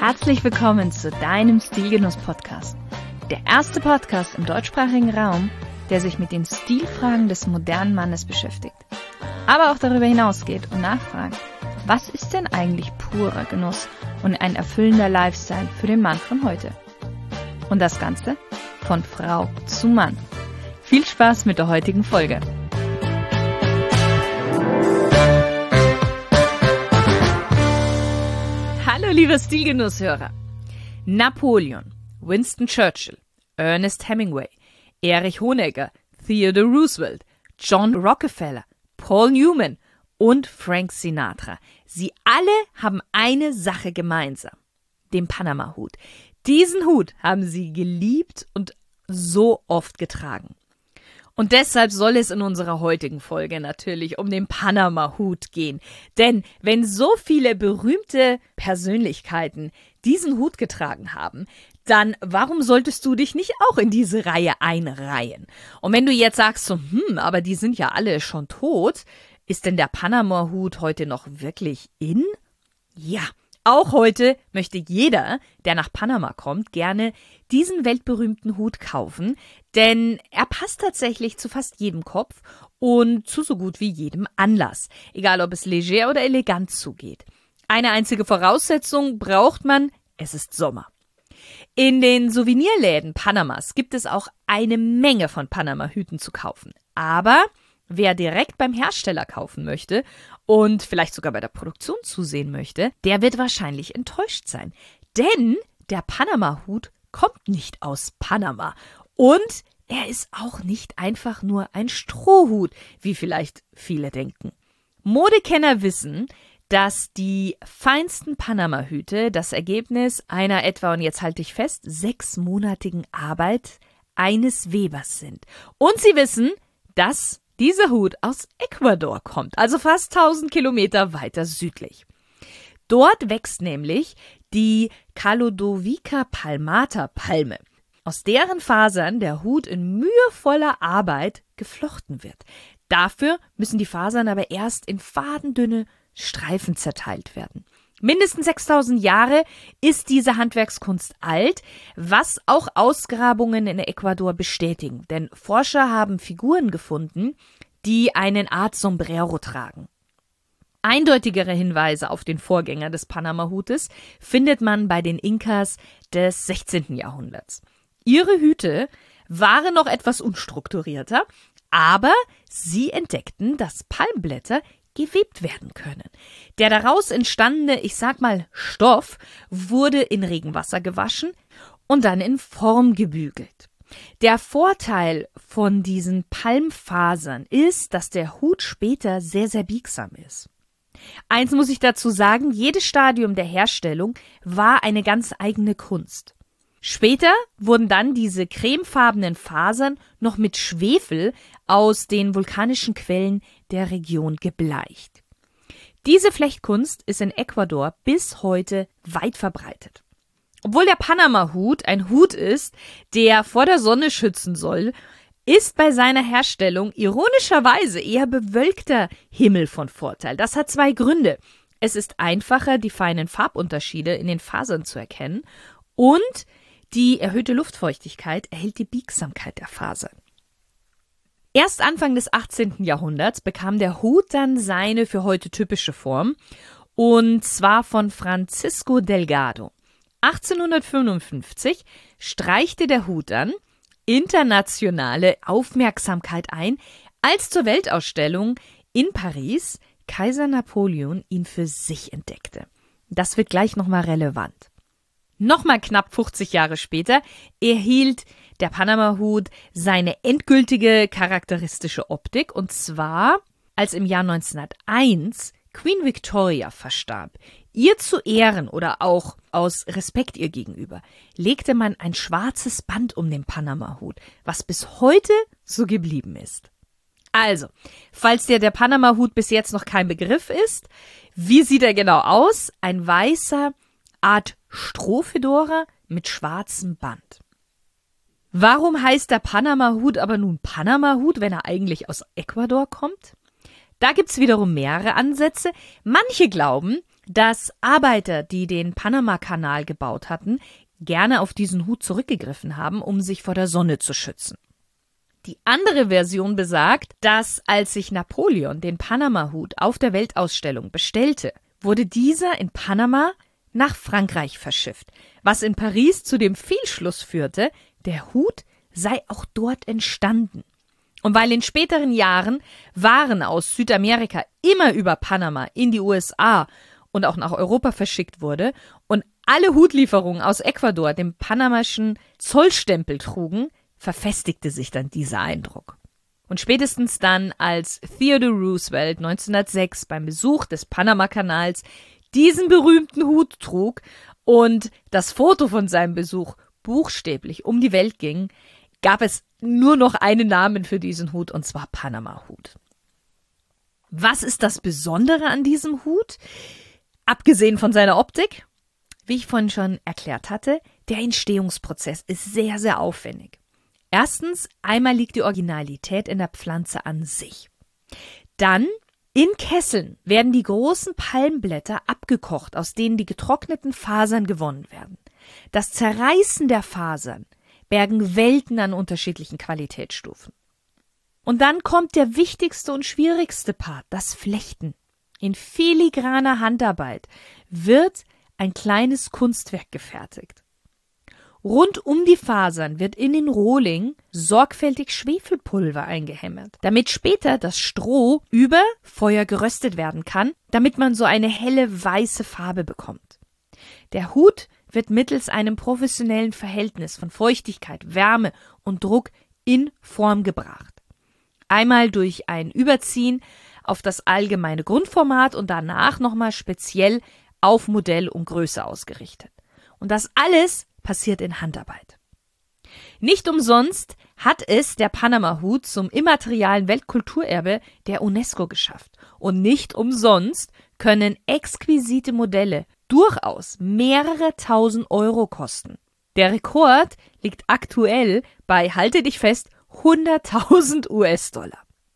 Herzlich willkommen zu deinem Stilgenuss-Podcast. Der erste Podcast im deutschsprachigen Raum, der sich mit den Stilfragen des modernen Mannes beschäftigt. Aber auch darüber hinausgeht und nachfragt, was ist denn eigentlich purer Genuss und ein erfüllender Lifestyle für den Mann von heute? Und das Ganze von Frau zu Mann. Viel Spaß mit der heutigen Folge. Hallo liebe Stilgenusshörer. Napoleon, Winston Churchill, Ernest Hemingway, Erich Honecker, Theodore Roosevelt, John Rockefeller, Paul Newman und Frank Sinatra. Sie alle haben eine Sache gemeinsam, den Panama-Hut. Diesen Hut haben sie geliebt und so oft getragen. Und deshalb soll es in unserer heutigen Folge natürlich um den Panama-Hut gehen. Denn wenn so viele berühmte Persönlichkeiten diesen Hut getragen haben, dann warum solltest du dich nicht auch in diese Reihe einreihen? Und wenn du jetzt sagst so, aber die sind ja alle schon tot, ist denn der Panama-Hut heute noch wirklich in? Ja. Auch heute möchte jeder, der nach Panama kommt, gerne diesen weltberühmten Hut kaufen, denn er passt tatsächlich zu fast jedem Kopf und zu so gut wie jedem Anlass, egal ob es leger oder elegant zugeht. Eine einzige Voraussetzung braucht man, es ist Sommer. In den Souvenirläden Panamas gibt es auch eine Menge von Panama-Hüten zu kaufen, aber wer direkt beim Hersteller kaufen möchte und vielleicht sogar bei der Produktion zusehen möchte, der wird wahrscheinlich enttäuscht sein. Denn der Panama-Hut kommt nicht aus Panama und er ist auch nicht einfach nur ein Strohhut, wie vielleicht viele denken. Modekenner wissen, dass die feinsten Panama-Hüte das Ergebnis einer etwa, und jetzt halte ich fest, 6-monatigen Arbeit eines Webers sind. Und sie wissen, dass dieser Hut aus Ecuador kommt, also fast 1000 Kilometer weiter südlich. Dort wächst nämlich die Calodovica palmata Palme, aus deren Fasern der Hut in mühevoller Arbeit geflochten wird. Dafür müssen die Fasern aber erst in fadendünne Streifen zerteilt werden. Mindestens 6000 Jahre ist diese Handwerkskunst alt, was auch Ausgrabungen in Ecuador bestätigen. Denn Forscher haben Figuren gefunden, die einen Art Sombrero tragen. Eindeutigere Hinweise auf den Vorgänger des Panama-Hutes findet man bei den Inkas des 16. Jahrhunderts. Ihre Hüte waren noch etwas unstrukturierter, aber sie entdeckten, dass Palmblätter gewebt werden können. Der daraus entstandene, Stoff wurde in Regenwasser gewaschen und dann in Form gebügelt. Der Vorteil von diesen Palmfasern ist, dass der Hut später sehr, sehr biegsam ist. Eins muss ich dazu sagen, jedes Stadium der Herstellung war eine ganz eigene Kunst. Später wurden dann diese cremefarbenen Fasern noch mit Schwefel aus den vulkanischen Quellen der Region gebleicht. Diese Flechtkunst ist in Ecuador bis heute weit verbreitet. Obwohl der Panama-Hut ein Hut ist, der vor der Sonne schützen soll, ist bei seiner Herstellung ironischerweise eher bewölkter Himmel von Vorteil. Das hat 2 Gründe. Es ist einfacher, die feinen Farbunterschiede in den Fasern zu erkennen und die erhöhte Luftfeuchtigkeit erhält die Biegsamkeit der Fasern. Erst Anfang des 18. Jahrhunderts bekam der Hut dann seine für heute typische Form, und zwar von Francisco Delgado. 1855 streichte der Hut dann internationale Aufmerksamkeit ein, als zur Weltausstellung in Paris Kaiser Napoleon ihn für sich entdeckte. Das wird gleich nochmal relevant. Nochmal knapp 50 Jahre später erhielt der Panama-Hut seine endgültige charakteristische Optik, und zwar, als im Jahr 1901 Queen Victoria verstarb. Ihr zu Ehren oder auch aus Respekt ihr gegenüber legte man ein schwarzes Band um den Panama-Hut, was bis heute so geblieben ist. Also, falls dir der Panama-Hut bis jetzt noch kein Begriff ist, wie sieht er genau aus? Ein weißer Art Strohfedora mit schwarzem Band. Warum heißt der Panama-Hut aber nun Panama-Hut, wenn er eigentlich aus Ecuador kommt? Da gibt's wiederum mehrere Ansätze. Manche glauben, dass Arbeiter, die den Panama-Kanal gebaut hatten, gerne auf diesen Hut zurückgegriffen haben, um sich vor der Sonne zu schützen. Die andere Version besagt, dass als sich Napoleon den Panama-Hut auf der Weltausstellung bestellte, wurde dieser in Panama nach Frankreich verschifft, was in Paris zu dem Fehlschluss führte, der Hut sei auch dort entstanden. Und weil in späteren Jahren Waren aus Südamerika immer über Panama in die USA und auch nach Europa verschickt wurde und alle Hutlieferungen aus Ecuador den panamaischen Zollstempel trugen, verfestigte sich dann dieser Eindruck. Und spätestens dann, als Theodore Roosevelt 1906 beim Besuch des Panama-Kanals diesen berühmten Hut trug und das Foto von seinem Besuch buchstäblich um die Welt ging, gab es nur noch einen Namen für diesen Hut, und zwar Panama-Hut. Was ist das Besondere an diesem Hut? Abgesehen von seiner Optik, wie ich vorhin schon erklärt hatte, der Entstehungsprozess ist sehr, sehr aufwendig. Erstens, einmal liegt die Originalität in der Pflanze an sich. Dann, in Kesseln werden die großen Palmblätter abgekocht, aus denen die getrockneten Fasern gewonnen werden. Das Zerreißen der Fasern bergen Welten an unterschiedlichen Qualitätsstufen. Und dann kommt der wichtigste und schwierigste Part, das Flechten. In filigraner Handarbeit wird ein kleines Kunstwerk gefertigt. Rund um die Fasern wird in den Rohling sorgfältig Schwefelpulver eingehämmert, damit später das Stroh über Feuer geröstet werden kann, damit man so eine helle weiße Farbe bekommt. Der Hut wird mittels einem professionellen Verhältnis von Feuchtigkeit, Wärme und Druck in Form gebracht. Einmal durch ein Überziehen auf das allgemeine Grundformat und danach nochmal speziell auf Modell und Größe ausgerichtet. Und das alles passiert in Handarbeit. Nicht umsonst hat es der Panama-Hut zum immaterialen Weltkulturerbe der UNESCO geschafft. Und nicht umsonst können exquisite Modelle durchaus mehrere tausend Euro kosten. Der Rekord liegt aktuell bei, halte dich fest, 100.000 US-Dollar.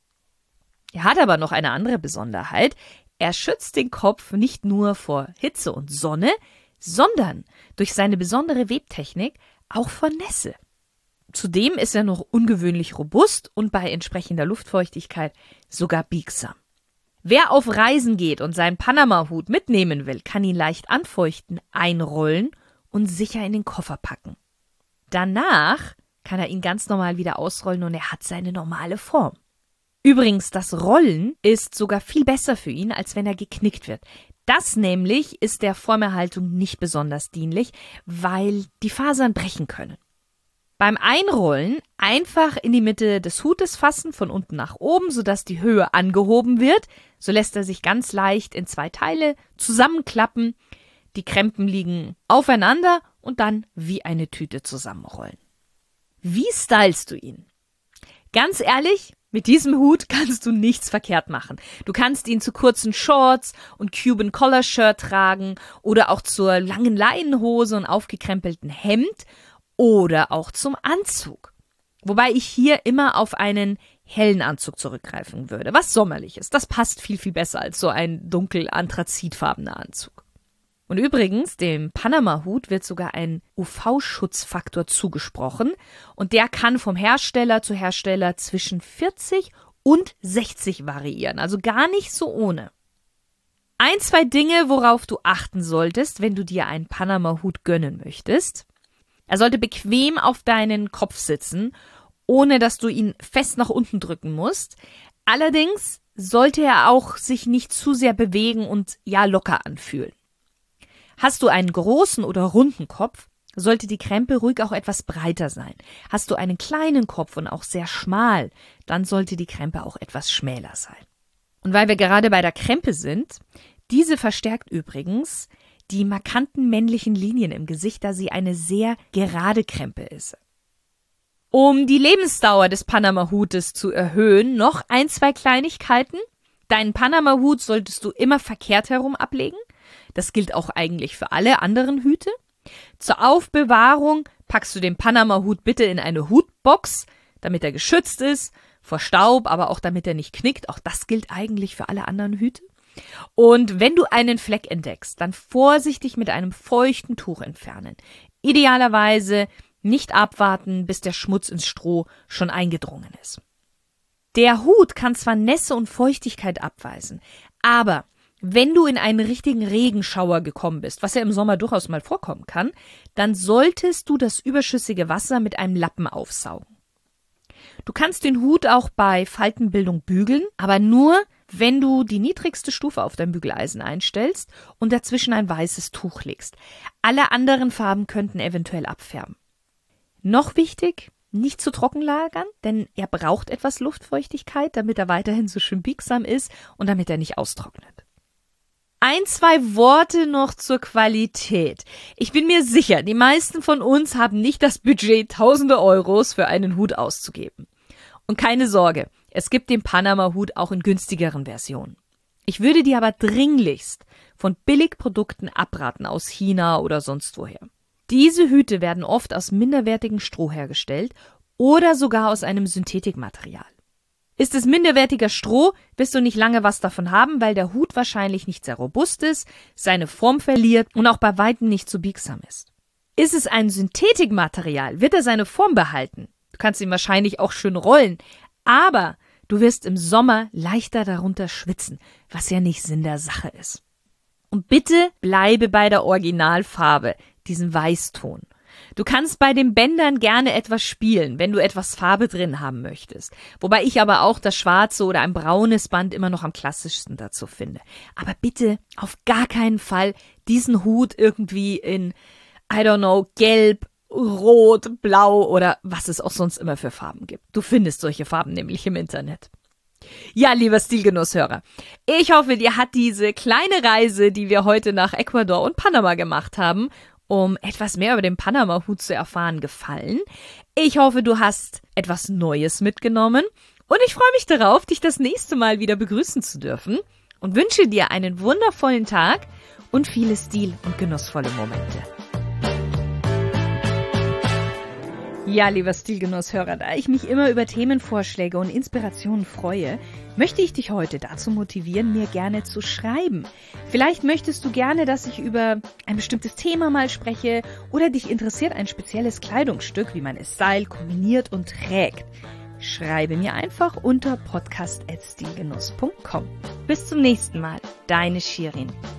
Er hat aber noch eine andere Besonderheit. Er schützt den Kopf nicht nur vor Hitze und Sonne, sondern durch seine besondere Webtechnik auch vor Nässe. Zudem ist er noch ungewöhnlich robust und bei entsprechender Luftfeuchtigkeit sogar biegsam. Wer auf Reisen geht und seinen Panama-Hut mitnehmen will, kann ihn leicht anfeuchten, einrollen und sicher in den Koffer packen. Danach kann er ihn ganz normal wieder ausrollen und er hat seine normale Form. Übrigens, das Rollen ist sogar viel besser für ihn, als wenn er geknickt wird. Das nämlich ist der Formerhaltung nicht besonders dienlich, weil die Fasern brechen können. Beim Einrollen einfach in die Mitte des Hutes fassen, von unten nach oben, sodass die Höhe angehoben wird. So lässt er sich ganz leicht in 2 Teile zusammenklappen. Die Krempen liegen aufeinander und dann wie eine Tüte zusammenrollen. Wie stylst du ihn? Ganz ehrlich, mit diesem Hut kannst du nichts verkehrt machen. Du kannst ihn zu kurzen Shorts und Cuban Collar Shirt tragen oder auch zur langen Leinenhose und aufgekrempelten Hemd oder auch zum Anzug. Wobei ich hier immer auf einen hellen Anzug zurückgreifen würde, was sommerlich ist. Das passt viel, viel besser als so ein dunkel anthrazitfarbener Anzug. Und übrigens, dem Panama-Hut wird sogar ein UV-Schutzfaktor zugesprochen und der kann vom Hersteller zu Hersteller zwischen 40 und 60 variieren, also gar nicht so ohne. 1, 2 Dinge, worauf du achten solltest, wenn du dir einen Panama-Hut gönnen möchtest. Er sollte bequem auf deinen Kopf sitzen, ohne dass du ihn fest nach unten drücken musst. Allerdings sollte er auch sich nicht zu sehr bewegen und ja locker anfühlen. Hast du einen großen oder runden Kopf, sollte die Krempe ruhig auch etwas breiter sein. Hast du einen kleinen Kopf und auch sehr schmal, dann sollte die Krempe auch etwas schmäler sein. Und weil wir gerade bei der Krempe sind, diese verstärkt übrigens die markanten männlichen Linien im Gesicht, da sie eine sehr gerade Krempe ist. Um die Lebensdauer des Panama-Hutes zu erhöhen, noch 1, 2 Kleinigkeiten. Deinen Panama-Hut solltest du immer verkehrt herum ablegen. Das gilt auch eigentlich für alle anderen Hüte. Zur Aufbewahrung packst du den Panama-Hut bitte in eine Hutbox, damit er geschützt ist vor Staub, aber auch damit er nicht knickt. Auch das gilt eigentlich für alle anderen Hüte. Und wenn du einen Fleck entdeckst, dann vorsichtig mit einem feuchten Tuch entfernen. Idealerweise nicht abwarten, bis der Schmutz ins Stroh schon eingedrungen ist. Der Hut kann zwar Nässe und Feuchtigkeit abweisen, aber wenn du in einen richtigen Regenschauer gekommen bist, was ja im Sommer durchaus mal vorkommen kann, dann solltest du das überschüssige Wasser mit einem Lappen aufsaugen. Du kannst den Hut auch bei Faltenbildung bügeln, aber nur, wenn du die niedrigste Stufe auf dein Bügeleisen einstellst und dazwischen ein weißes Tuch legst. Alle anderen Farben könnten eventuell abfärben. Noch wichtig, nicht zu trocken lagern, denn er braucht etwas Luftfeuchtigkeit, damit er weiterhin so schön biegsam ist und damit er nicht austrocknet. 2 Worte noch zur Qualität. Ich bin mir sicher, die meisten von uns haben nicht das Budget, tausende Euros für einen Hut auszugeben. Und keine Sorge, es gibt den Panama-Hut auch in günstigeren Versionen. Ich würde dir aber dringlichst von Billigprodukten abraten aus China oder sonst woher. Diese Hüte werden oft aus minderwertigem Stroh hergestellt oder sogar aus einem Synthetikmaterial. Ist es minderwertiger Stroh, wirst du nicht lange was davon haben, weil der Hut wahrscheinlich nicht sehr robust ist, seine Form verliert und auch bei weitem nicht so biegsam ist. Ist es ein Synthetikmaterial, wird er seine Form behalten. Du kannst ihn wahrscheinlich auch schön rollen, aber du wirst im Sommer leichter darunter schwitzen, was ja nicht Sinn der Sache ist. Und bitte bleibe bei der Originalfarbe, diesem Weißton. Du kannst bei den Bändern gerne etwas spielen, wenn du etwas Farbe drin haben möchtest. Wobei ich aber auch das schwarze oder ein braunes Band immer noch am klassischsten dazu finde. Aber bitte auf gar keinen Fall diesen Hut irgendwie in, I don't know, gelb, rot, blau oder was es auch sonst immer für Farben gibt. Du findest solche Farben nämlich im Internet. Ja, lieber Stilgenusshörer, ich hoffe, dir hat diese kleine Reise, die wir heute nach Ecuador und Panama gemacht haben, um etwas mehr über den Panama-Hut zu erfahren, gefallen. Ich hoffe, du hast etwas Neues mitgenommen und ich freue mich darauf, dich das nächste Mal wieder begrüßen zu dürfen und wünsche dir einen wundervollen Tag und viele stil- und genussvolle Momente. Ja, lieber Stilgenusshörer, da ich mich immer über Themenvorschläge und Inspirationen freue, möchte ich dich heute dazu motivieren, mir gerne zu schreiben. Vielleicht möchtest du gerne, dass ich über ein bestimmtes Thema mal spreche oder dich interessiert ein spezielles Kleidungsstück, wie man es stylt, kombiniert und trägt. Schreibe mir einfach unter podcast@stilgenuss.com. Bis zum nächsten Mal, deine Shirin.